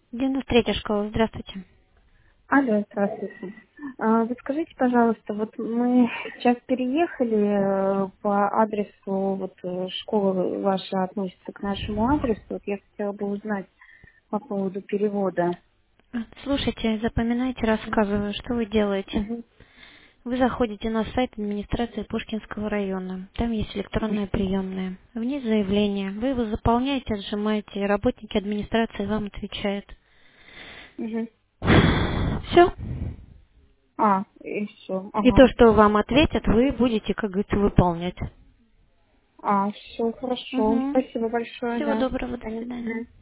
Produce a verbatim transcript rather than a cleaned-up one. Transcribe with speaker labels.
Speaker 1: девяносто третья школа, здравствуйте.
Speaker 2: Алло, здравствуйте. А, Вы скажите, пожалуйста, вот мы сейчас переехали э, по адресу, вот э, школа ваша относится к нашему адресу. Вот я хотела бы узнать по поводу перевода.
Speaker 1: А, Слушайте, запоминайте, рассказываю, что вы делаете.
Speaker 2: Мгм.
Speaker 1: Вы заходите на сайт администрации Пушкинского района. Там есть электронная приемная. Вниз заявление. Вы его заполняете, отжимаете, и работники администрации вам отвечают.
Speaker 2: Мгм.
Speaker 1: Все.
Speaker 2: А, и все.
Speaker 1: И то,
Speaker 2: Ага.
Speaker 1: что вам ответят, вы будете, как говорится, выполнять.
Speaker 2: А, все хорошо.
Speaker 1: Угу.
Speaker 2: Спасибо большое,
Speaker 1: Всего
Speaker 2: да.
Speaker 1: доброго, до
Speaker 2: Понятно.
Speaker 1: свидания.